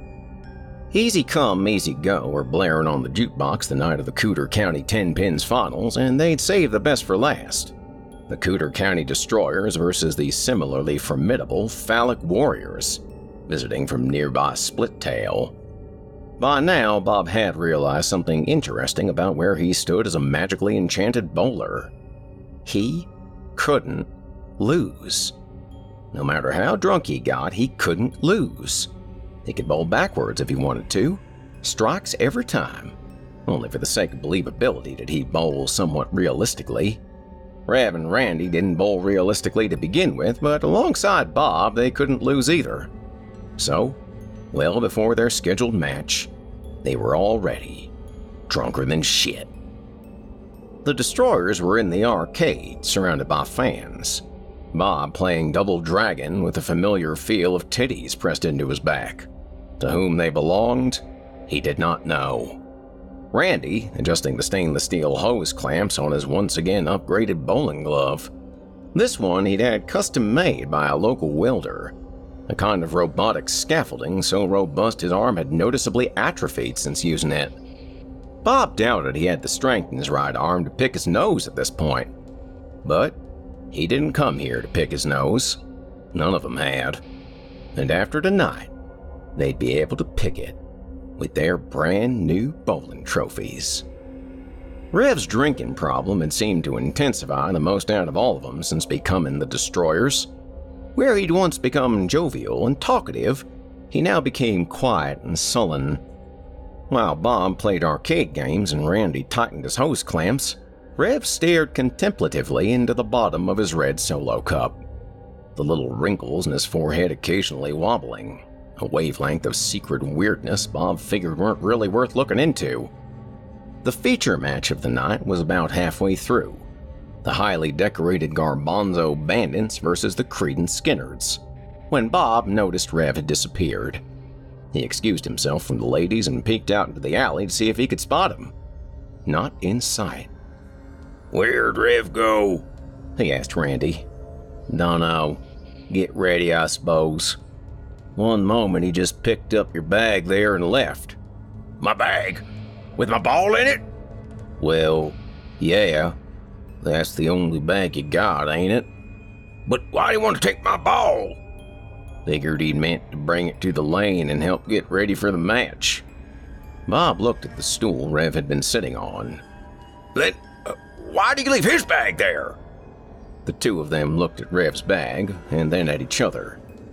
Easy Come, Easy Go were blaring on the jukebox the night of the Cooter County 10 Pins Finals, and they'd save the best for last. The Cooter County Destroyers versus the similarly formidable Phallic Warriors, visiting from nearby Splittail. By now, Bob had realized something interesting about where he stood as a magically enchanted bowler. He couldn't lose. No matter how drunk he got, he couldn't lose. He could bowl backwards if he wanted to, strikes every time. Only for the sake of believability did he bowl somewhat realistically. Rev and Randy didn't bowl realistically to begin with, but alongside Bob, they couldn't lose either. So, well before their scheduled match, they were all ready, drunker than shit. The Destroyers were in the arcade, surrounded by fans. Bob playing Double Dragon with a familiar feel of titties pressed into his back. To whom they belonged, he did not know. Randy adjusting the stainless steel hose clamps on his once again upgraded bowling glove. This one he'd had custom made by a local welder, a kind of robotic scaffolding so robust his arm had noticeably atrophied since using it. Bob doubted he had the strength in his right arm to pick his nose at this point. But he didn't come here to pick his nose. None of them had. And after tonight, they'd be able to pick it with their brand new bowling trophies. Rev's drinking problem had seemed to intensify the most out of all of them since becoming the Destroyers. Where he'd once become jovial and talkative, he now became quiet and sullen. While Bob played arcade games and Randy tightened his hose clamps, Rev stared contemplatively into the bottom of his red Solo cup, the little wrinkles in his forehead occasionally wobbling, a wavelength of secret weirdness Bob figured weren't really worth looking into. The feature match of the night was about halfway through, the highly decorated Garbanzo Bandits versus the Creedence Skinnards, when Bob noticed Rev had disappeared. He excused himself from the ladies and peeked out into the alley to see if he could spot him. Not in sight. "Where'd Rev go?" he asked Randy. "Dunno. Get ready, I suppose. One moment he just picked up your bag there and left." "My bag? With my ball in it?" "Well, yeah. That's the only bag you got, ain't it?" "But why do you want to take my ball?" "Figured he'd meant to bring it to the lane and help get ready for the match." Bob looked at the stool Rev had been sitting on. "Then, why did you leave his bag there?" The two of them looked at Rev's bag and then at each other.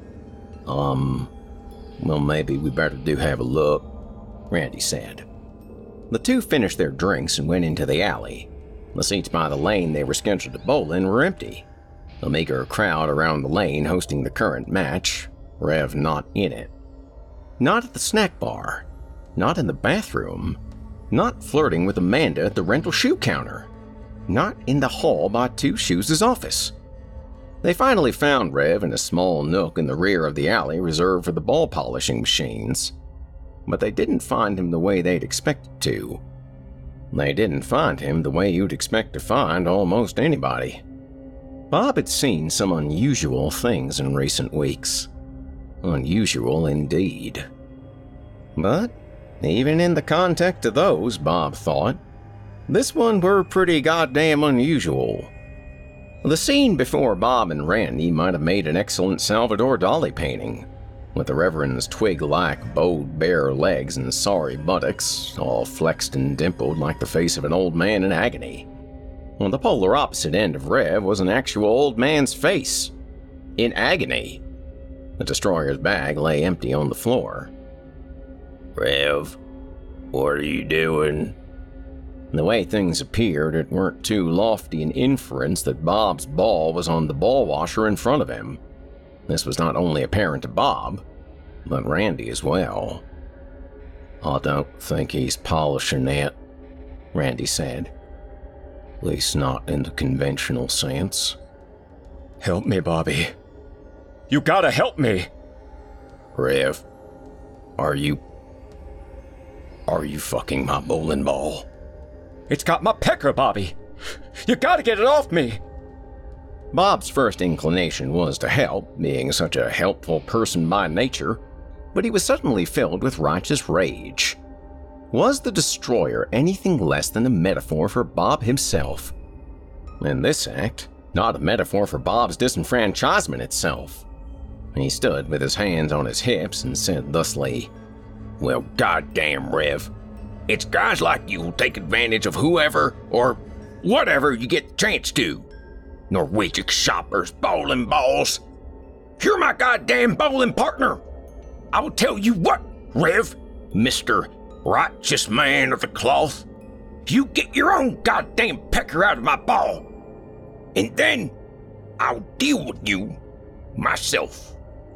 Well, maybe we better do have a look," Randy said. The two finished their drinks and went into the alley. The seats by the lane they were scheduled to bowl in were empty. A meager crowd around the lane hosting the current match, Rev not in it. Not at the snack bar, not in the bathroom, not flirting with Amanda at the rental shoe counter, not in the hall by Two Shoes' office. They finally found Rev in a small nook in the rear of the alley reserved for the ball polishing machines. But they didn't find him the way they'd expected to. They didn't find him the way you'd expect to find almost anybody. Bob had seen some unusual things in recent weeks. Unusual indeed. But even in the context of those, Bob thought, this one were pretty goddamn unusual. The scene before Bob and Randy might have made an excellent Salvador Dali painting, with the Reverend's twig-like, bowed bare legs and sorry buttocks, all flexed and dimpled like the face of an old man in agony. On the polar opposite end of Rev was an actual old man's face, in agony. The destroyer's bag lay empty on the floor. Rev, what are you doing? The way things appeared, it weren't too lofty an inference that Bob's ball was on the ball washer in front of him. This was not only apparent to Bob, but Randy as well. I don't think he's polishing it, Randy said. At least not in the conventional sense. Help me, Bobby. You gotta help me! Rev, are you fucking my bowling ball? It's got my pecker, Bobby! You gotta get it off me! Bob's first inclination was to help, being such a helpful person by nature, but he was suddenly filled with righteous rage. Was the destroyer anything less than a metaphor for Bob himself? And this act, not a metaphor for Bob's disenfranchisement itself. He stood with his hands on his hips and said thusly, Well, goddamn, Rev. It's guys like you who take advantage of whoever or whatever you get the chance to. Norwegian shoppers, bowling balls. You're my goddamn bowling partner. I will tell you what, Rev, Mr. Righteous Man of the Cloth. You get your own goddamn pecker out of my ball. And then I'll deal with you myself.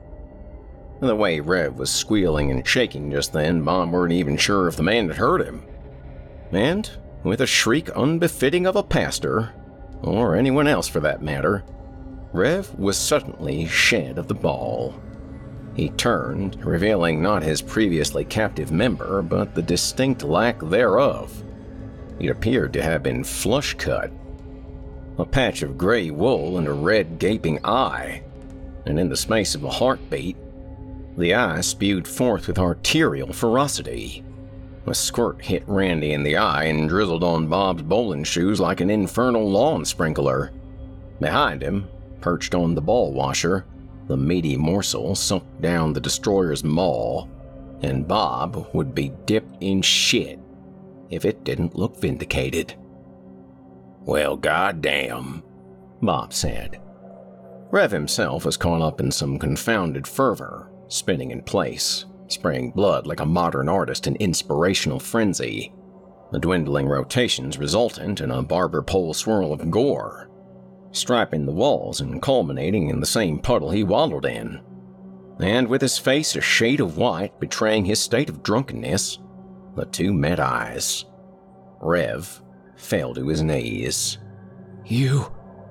The way Rev was squealing and shaking just then, Bob weren't even sure if the man had heard him. And, with a shriek unbefitting of a pastor, or anyone else for that matter, Rev was suddenly shed of the ball. He turned, revealing not his previously captive member, but the distinct lack thereof. It appeared to have been flush-cut. A patch of gray wool and a red gaping eye, and in the space of a heartbeat, the eye spewed forth with arterial ferocity. A squirt hit Randy in the eye and drizzled on Bob's bowling shoes like an infernal lawn sprinkler. Behind him, perched on the ball washer, the meaty morsel sunk down the destroyer's maw, and Bob would be dipped in shit if it didn't look vindicated. Well, goddamn, Bob said. Rev himself was caught up in some confounded fervor, spinning in place, spraying blood like a modern artist in inspirational frenzy, the dwindling rotations resultant in a barber pole swirl of gore, striping the walls and culminating in the same puddle he wallowed in. And with his face a shade of white betraying his state of drunkenness, the two met eyes. Rev fell to his knees. You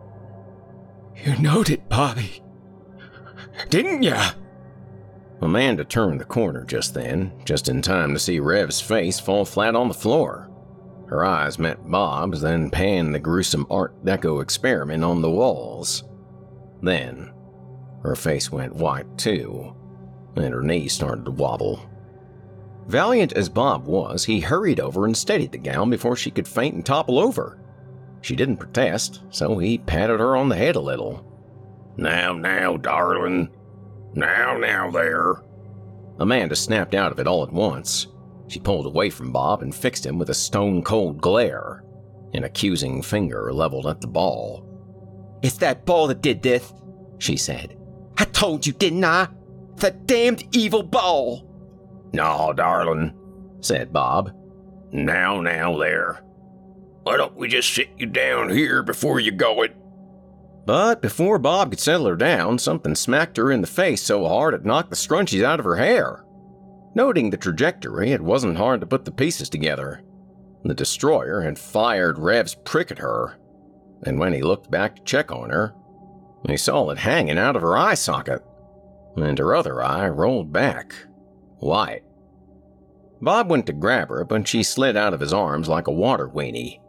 knowed it, Bobby. Didn't ya? Amanda turned the corner just then, just in time to see Rev's face fall flat on the floor. Her eyes met Bob's, then panned the gruesome Art Deco experiment on the walls. Then, her face went white too, and her knees started to wobble. Valiant as Bob was, he hurried over and steadied the gal before she could faint and topple over. She didn't protest, so he patted her on the head a little. Now, darling. Now there. Amanda snapped out of it all at once. She pulled away from Bob and fixed him with a stone-cold glare, an accusing finger leveled at the ball. It's that ball that did this, she said. I told you, didn't I? That damned evil ball. No, darling, said Bob. Now there. Why don't we just sit you down here before you go it? But before Bob could settle her down, something smacked her in the face so hard it knocked the scrunchies out of her hair. Noting the trajectory, it wasn't hard to put the pieces together. The destroyer had fired Rev's prick at her, and when he looked back to check on her, he saw it hanging out of her eye socket, and her other eye rolled back, white. Bob went to grab her, but she slid out of his arms like a water weenie.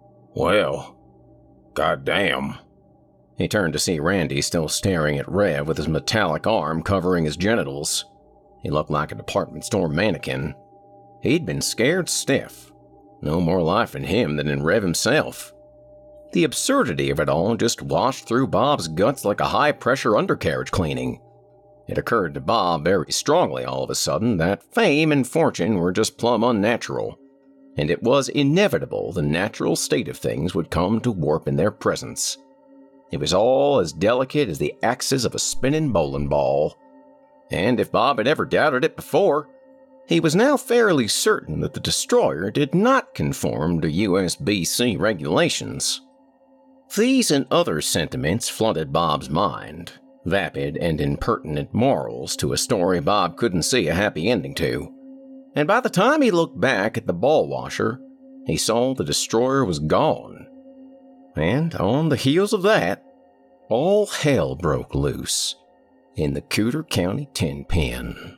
Well, goddamn. He turned to see Randy still staring at Rev with his metallic arm covering his genitals. He looked like a department store mannequin. He'd been scared stiff. No more life in him than in Rev himself. The absurdity of it all just washed through Bob's guts like a high-pressure undercarriage cleaning. It occurred to Bob very strongly all of a sudden that fame and fortune were just plumb unnatural, and it was inevitable the natural state of things would come to warp in their presence. It was all as delicate as the axis of a spinning bowling ball, And if Bob had ever doubted it before, he was now fairly certain that the destroyer did not conform to USBC regulations. These and other sentiments flooded Bob's mind, vapid and impertinent morals to a story Bob couldn't see a happy ending to. And by the time he looked back at the ball washer, he saw the destroyer was gone. And on the heels of that, all hell broke loose in the Cooter County Tin Pen.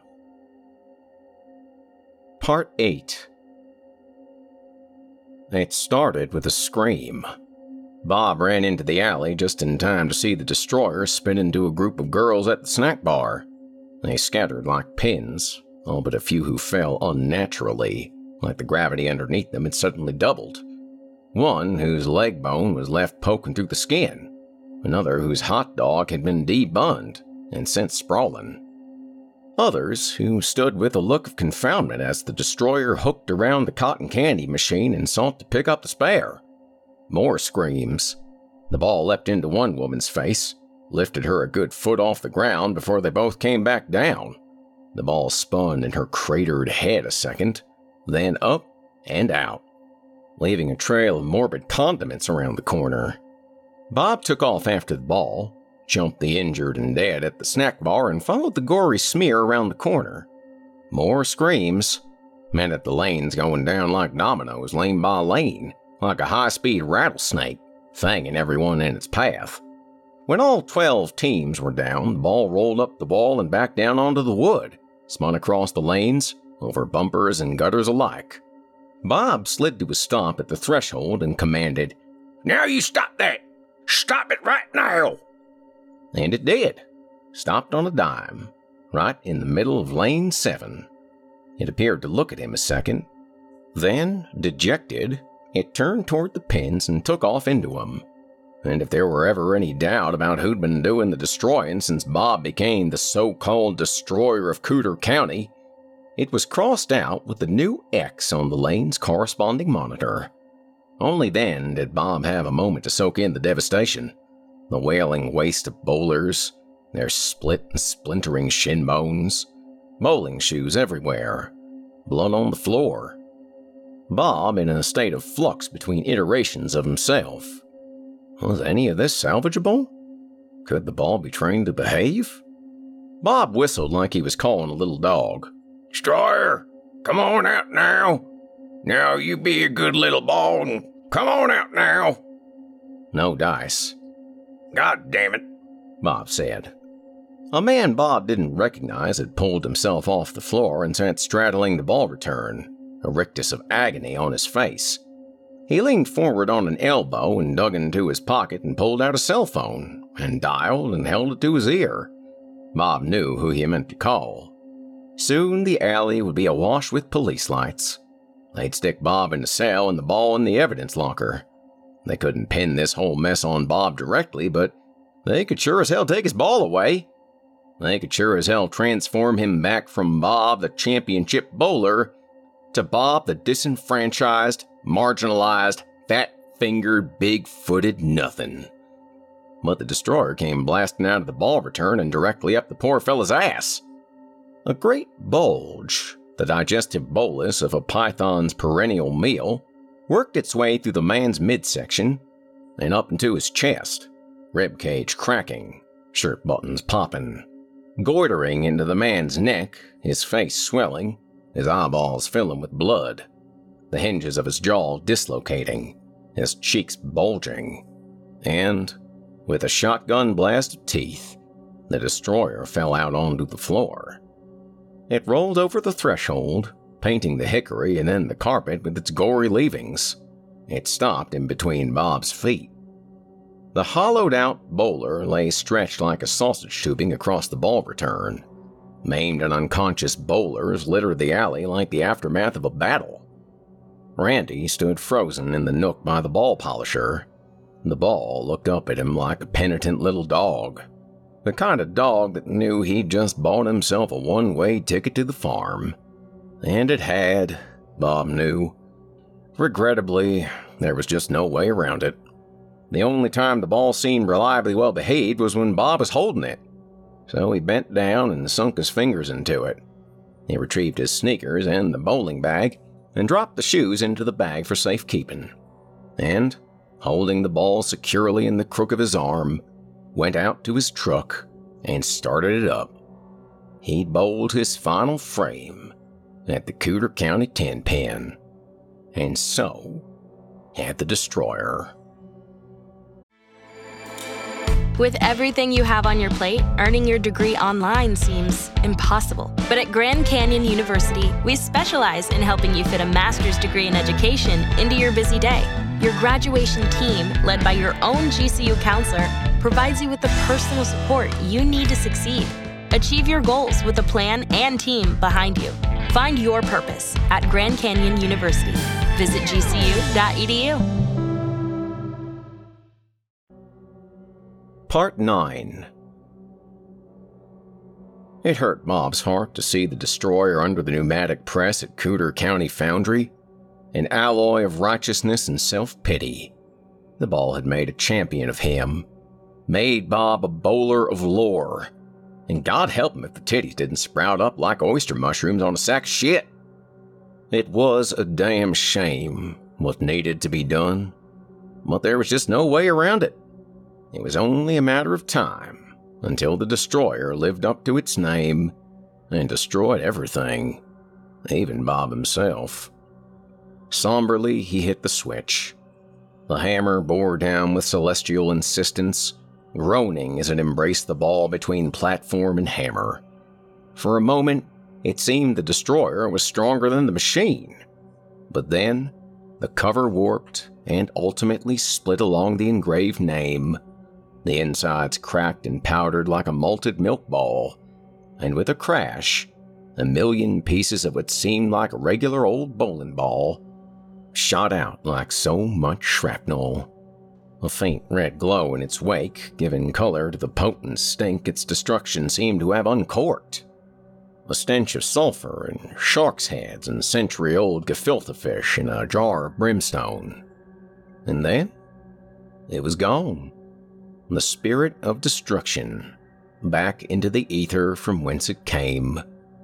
Part 8. It started with a scream. Bob ran into the alley just in time to see the destroyer spin into a group of girls at the snack bar. They scattered like pins, all but a few who fell unnaturally, like the gravity underneath them had suddenly doubled. One whose leg bone was left poking through the skin, another whose hot dog had been debunned and sent sprawling. Others who stood with a look of confoundment as the destroyer hooked around the cotton candy machine and sought to pick up the spare. More screams. The ball leapt into one woman's face, lifted her a good foot off the ground before they both came back down. The ball spun in her cratered head a second, then up and out, leaving a trail of morbid condiments around the corner. Bob took off after the ball, jumped the injured and dead at the snack bar, and followed the gory smear around the corner. More screams. Men at the lanes going down like dominoes lane by lane, like a high-speed rattlesnake, fanging everyone in its path. When all 12 teams were down, the ball rolled up the wall and back down onto the wood, spun across the lanes, over bumpers and gutters alike. Bob slid to a stop at the threshold and commanded, "Now you stop that! Stop it right now!" And it did. Stopped on a dime, right in the middle of lane 7. It appeared to look at him a second. Then, dejected, it turned toward the pins and took off into them. And if there were ever any doubt about who'd been doing the destroying since Bob became the so-called destroyer of Cooter County, it was crossed out with the new X on the lane's corresponding monitor. Only then did Bob have a moment to soak in the devastation. The wailing waste of bowlers, their split and splintering shin bones, bowling shoes everywhere, blood on the floor. Bob in a state of flux between iterations of himself. Was any of this salvageable? Could the ball be trained to behave? Bob whistled like he was calling a little dog. "Destroyer, come on out now. Now you be a good little ball and come on out now." No dice. "God damn it," Bob said. A man Bob didn't recognize had pulled himself off the floor and sat straddling the ball return, a rictus of agony on his face. He leaned forward on an elbow and dug into his pocket and pulled out a cell phone and dialed and held it to his ear. Bob knew who he meant to call. Soon the alley would be awash with police lights. They'd stick Bob in the cell and the ball in the evidence locker. They couldn't pin this whole mess on Bob directly, but they could sure as hell take his ball away. They could sure as hell transform him back from Bob the championship bowler to Bob the disenfranchised, marginalized, fat-fingered, big-footed nothing. But the destroyer came blasting out of the ball return and directly up the poor fella's ass. A great bulge, the digestive bolus of a python's perennial meal, worked its way through the man's midsection and up into his chest, ribcage cracking, shirt buttons popping, goitering into the man's neck, his face swelling, his eyeballs filling with blood, the hinges of his jaw dislocating, his cheeks bulging, and, with a shotgun blast of teeth, the destroyer fell out onto the floor. It rolled over the threshold, painting the hickory and then the carpet with its gory leavings. It stopped in between Bob's feet. The hollowed-out bowler lay stretched like a sausage tubing across the ball return. Maimed and unconscious bowlers littered the alley like the aftermath of a battle. Randy stood frozen in the nook by the ball polisher. The ball looked up at him like a penitent little dog. The kind of dog that knew he'd just bought himself a one-way ticket to the farm. And it had, Bob knew. Regrettably, there was just no way around it. The only time the ball seemed reliably well behaved was when Bob was holding it. so he bent down and sunk his fingers into it. He retrieved his sneakers and the bowling bag and dropped the shoes into the bag for safekeeping. And, holding the ball securely in the crook of his arm, went out to his truck and started it up. He'd bowled his final frame at the Cooter County 10 pin. And so had the Destroyer. With everything you have on your plate, earning your degree online seems impossible. But at Grand Canyon University, we specialize in helping you fit a master's degree in education into your busy day. Your graduation team, led by your own GCU counselor, provides you with the personal support you need to succeed. Achieve your goals with a plan and team behind you. Find your purpose at Grand Canyon University. Visit gcu.edu. Part 9. It hurt Bob's heart to see the Destroyer under the pneumatic press at Cooter County Foundry, an alloy of righteousness and self-pity. The ball had made a champion of him, made Bob a bowler of lore, and God help him if the titties didn't sprout up like oyster mushrooms on a sack of shit. It was a damn shame what needed to be done, but there was just no way around it. It was only a matter of time until the Destroyer lived up to its name and destroyed everything, even Bob himself. Somberly, he hit the switch. The hammer bore down with celestial insistence, groaning as it embraced the ball between platform and hammer. For a moment, it seemed the Destroyer was stronger than the machine. But then, the cover warped and ultimately split along the engraved name. The insides cracked and powdered like a malted milk ball, and with a crash, a million pieces of what seemed like a regular old bowling ball shot out like so much shrapnel. A faint red glow in its wake, giving color to the potent stink its destruction seemed to have uncorked. A stench of sulfur and shark's heads and century-old gefilte fish in a jar of brimstone. And then, it was gone. The spirit of destruction, back into the ether from whence it came.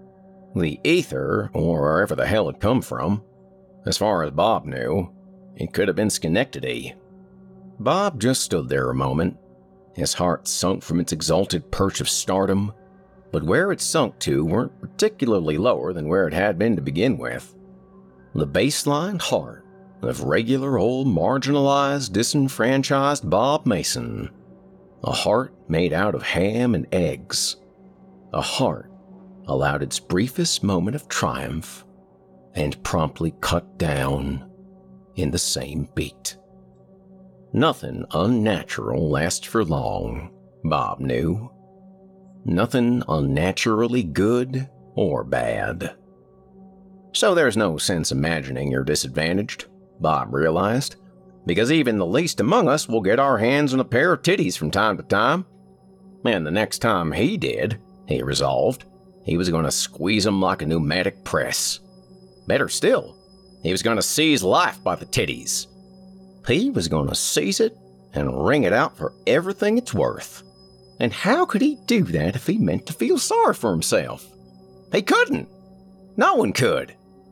The ether, or wherever the hell it come from. As far as Bob knew, it could have been Schenectady. Bob just stood there a moment, his heart sunk from its exalted perch of stardom, but where it sunk to weren't particularly lower than where it had been to begin with. The baseline heart of regular old marginalized, disenfranchised Bob Mason. A heart made out of ham and eggs. A heart allowed its briefest moment of triumph and promptly cut down in the same beat. Nothing unnatural lasts for long, Bob knew. Nothing unnaturally good or bad. So there's no sense imagining you're disadvantaged, Bob realized. Because even the least among us will get our hands on a pair of titties from time to time. And the next time he did, he resolved, he was going to squeeze them like a pneumatic press. Better still, he was going to seize life by the titties. He was going to seize it and wring it out for everything it's worth. And how could he do that if he meant to feel sorry for himself? He couldn't. No one could.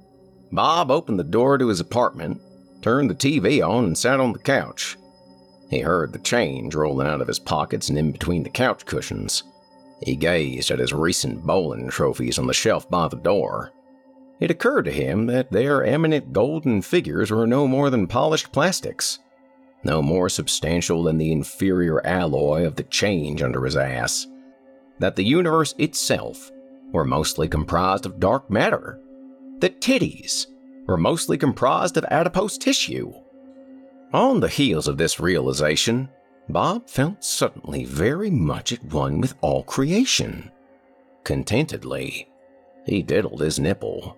Bob opened the door to his apartment, turned the TV on, and sat on the couch. He heard the change rolling out of his pockets and in between the couch cushions. He gazed at his recent bowling trophies on the shelf by the door. It occurred to him that their eminent golden figures were no more than polished plastics, no more substantial than the inferior alloy of the change under his ass, that the universe itself were mostly comprised of dark matter, that titties were mostly comprised of adipose tissue. On the heels of this realization, Bob felt suddenly very much at one with all creation. Contentedly, he diddled his nipple.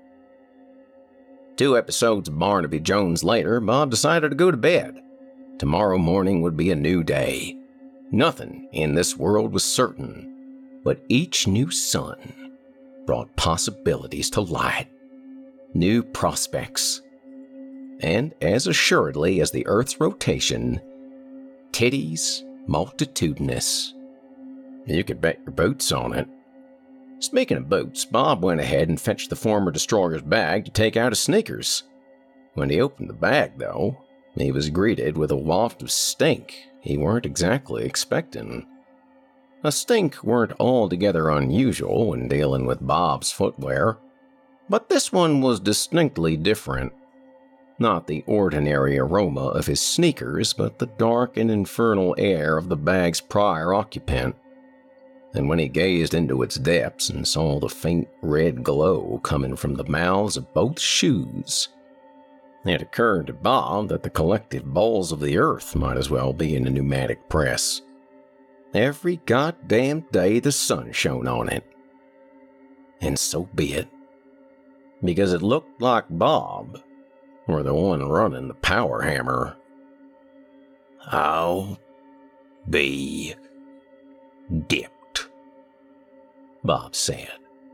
2 episodes of Barnaby Jones later, Bob decided to go to bed. Tomorrow morning would be a new day. Nothing in this world was certain, but each new sun brought possibilities to light. New prospects. And as assuredly as the Earth's rotation, titties multitudinous. You could bet your boots on it. Speaking of boots, Bob went ahead and fetched the former destroyer's bag to take out his sneakers. When he opened the bag, though, he was greeted with a waft of stink he weren't exactly expecting. A stink weren't altogether unusual when dealing with Bob's footwear, but this one was distinctly different. Not the ordinary aroma of his sneakers, but the dark and infernal air of the bag's prior occupant. And when he gazed into its depths and saw the faint red glow coming from the mouths of both shoes, it occurred to Bob that the collective balls of the earth might as well be in a pneumatic press. Every goddamn day the sun shone on it. And so be it. Because it looked like Bob were the one running the power hammer. I'll be dipped, Bob said.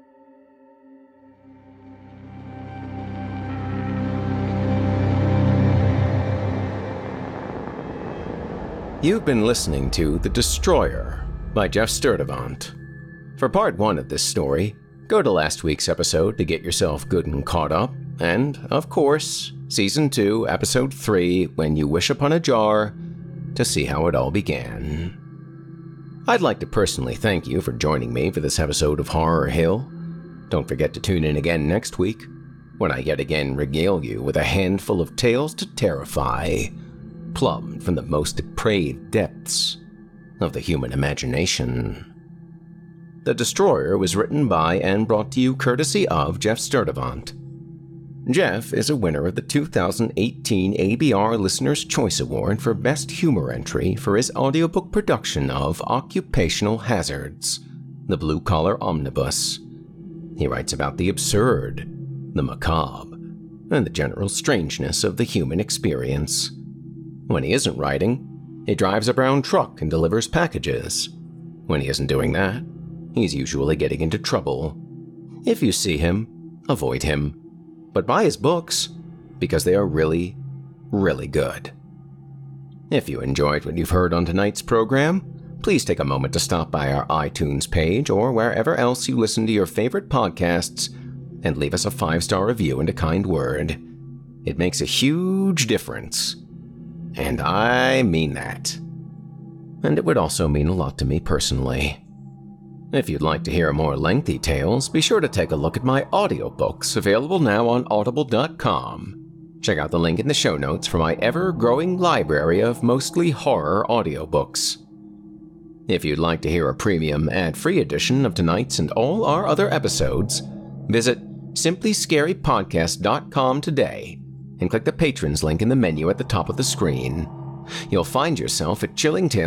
You've been listening to The Destroyer by Jeff Sturdivant. For part 1 of this story, go to last week's episode to get yourself good and caught up, and, of course, Season 2, Episode 3, When You Wish Upon a Jar, to see how it all began. I'd like to personally thank you for joining me for this episode of Horror Hill. Don't forget to tune in again next week, when I yet again regale you with a handful of tales to terrify, plumbed from the most depraved depths of the human imagination. The Destroyer was written by and brought to you courtesy of Jeff Sturdivant. Jeff is a winner of the 2018 ABR Listener's Choice Award for Best Humor Entry for his audiobook production of Occupational Hazards, the Blue Collar Omnibus. He writes about the absurd, the macabre, and the general strangeness of the human experience. When he isn't writing, he drives a brown truck and delivers packages. When he isn't doing that, he's usually getting into trouble. If you see him, avoid him. But buy his books, because they are really, really good. If you enjoyed what you've heard on tonight's program, please take a moment to stop by our iTunes page or wherever else you listen to your favorite podcasts and leave us a 5-star review and a kind word. It makes a huge difference. And I mean that. And it would also mean a lot to me personally. If you'd like to hear more lengthy tales, be sure to take a look at my audiobooks, available now on audible.com. Check out the link in the show notes for my ever-growing library of mostly horror audiobooks. If you'd like to hear a premium ad-free edition of tonight's and all our other episodes, visit simplyscarypodcast.com today and click the Patrons link in the menu at the top of the screen. You'll find yourself at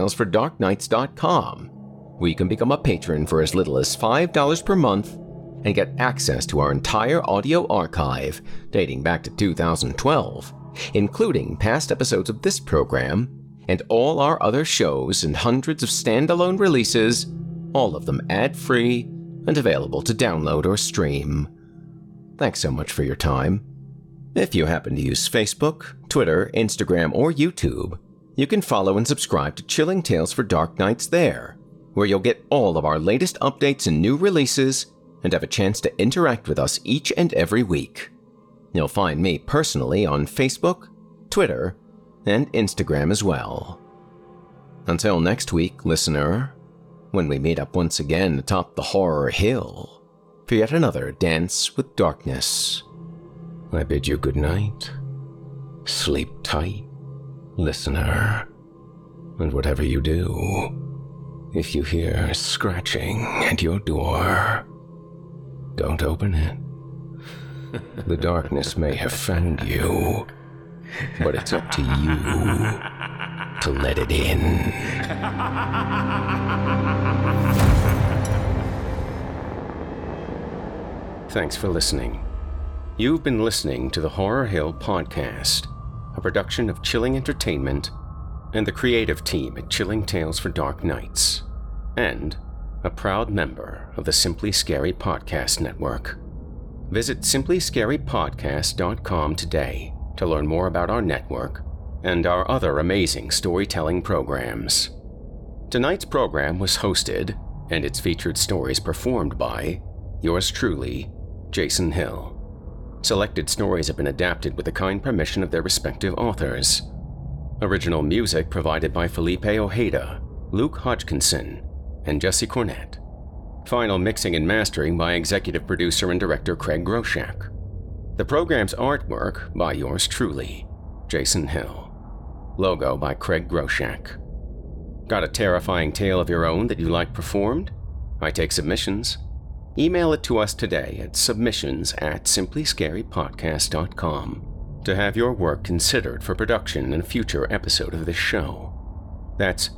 chillingtalesfordarknights.com, where you can become a patron for as little as $5 per month and get access to our entire audio archive dating back to 2012, including past episodes of this program and all our other shows and hundreds of standalone releases, all of them ad-free and available to download or stream. Thanks so much for your time. If you happen to use Facebook, Twitter, Instagram, or YouTube, you can follow and subscribe to Chilling Tales for Dark Nights there, where you'll get all of our latest updates and new releases and have a chance to interact with us each and every week. You'll find me personally on Facebook, Twitter, and Instagram as well. Until next week, listener, when we meet up once again atop the Horror Hill for yet another Dance with Darkness, I bid you good night. Sleep tight, listener. And whatever you do, if you hear scratching at your door, don't open it. The darkness may have found you, but it's up to you to let it in. Thanks for listening. You've been listening to the Horror Hill Podcast, a production of Chilling Entertainment and the creative team at Chilling Tales for Dark Nights, and a proud member of the Simply Scary Podcast Network. Visit simplyscarypodcast.com today to learn more about our network and our other amazing storytelling programs. Tonight's program was hosted and its featured stories performed by yours truly, Jason Hill. Selected stories have been adapted with the kind permission of their respective authors. Original music provided by Felipe Ojeda, Luke Hodgkinson, and Jesse Cornett. Final mixing and mastering by executive producer and director Craig Groshak. The program's artwork by yours truly, Jason Hill. Logo by Craig Groshak. Got a terrifying tale of your own that you like performed? I take submissions. Email it to us today at submissions@simplyscarypodcast.com to have your work considered for production in a future episode of this show. That's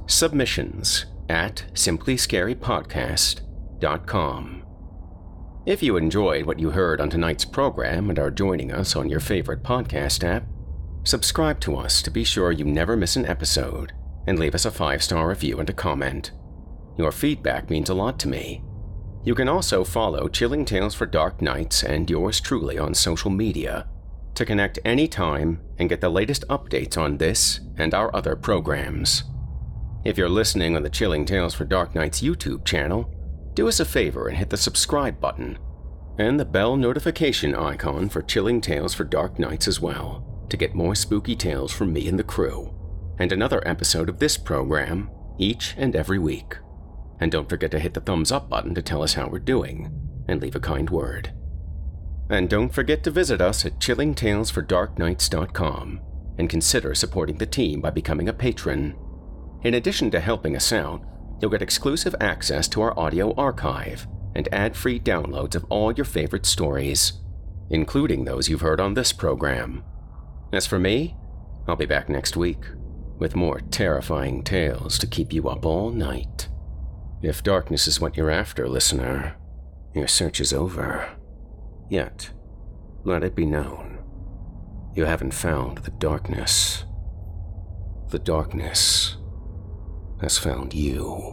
submissions@simplyscarypodcast.com. If you enjoyed what you heard on tonight's program and are joining us on your favorite podcast app, subscribe to us to be sure you never miss an episode, and leave us a 5-star review and a comment. Your feedback means a lot to me. You can also follow Chilling Tales for Dark Nights and yours truly on social media to connect anytime and get the latest updates on this and our other programs. If you're listening on the Chilling Tales for Dark Nights YouTube channel, do us a favor and hit the subscribe button and the bell notification icon for Chilling Tales for Dark Nights as well to get more spooky tales from me and the crew, and another episode of this program each and every week. And don't forget to hit the thumbs up button to tell us how we're doing, and leave a kind word. And don't forget to visit us at chillingtalesfordarknights.com and consider supporting the team by becoming a patron. In addition to helping us out, you'll get exclusive access to our audio archive and ad-free downloads of all your favorite stories, including those you've heard on this program. As for me, I'll be back next week with more terrifying tales to keep you up all night. If darkness is what you're after, listener, your search is over. Yet, let it be known, you haven't found the darkness. The darkness has found you.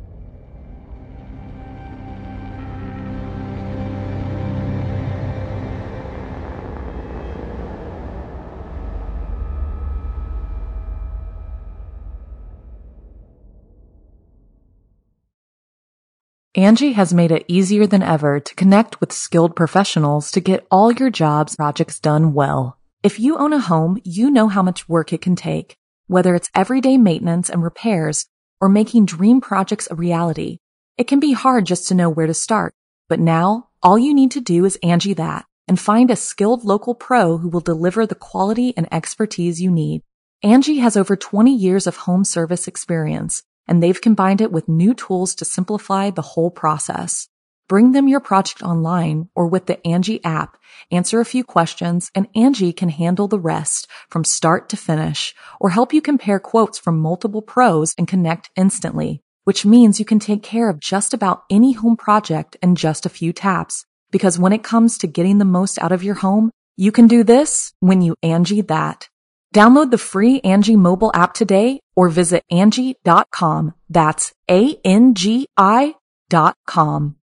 Angie has made it easier than ever to connect with skilled professionals to get all your jobs projects done well. If you own a home, you know how much work it can take, whether it's everyday maintenance and repairs or making dream projects a reality. It can be hard just to know where to start, but now all you need to do is Angie that and find a skilled local pro who will deliver the quality and expertise you need. Angie has over 20 years of home service experience, and they've combined it with new tools to simplify the whole process. Bring them your project online or with the Angie app, answer a few questions, and Angie can handle the rest from start to finish, or help you compare quotes from multiple pros and connect instantly, which means you can take care of just about any home project in just a few taps. Because when it comes to getting the most out of your home, you can do this when you Angie that. Download the free Angie mobile app today or visit Angie.com. That's ANGI.com.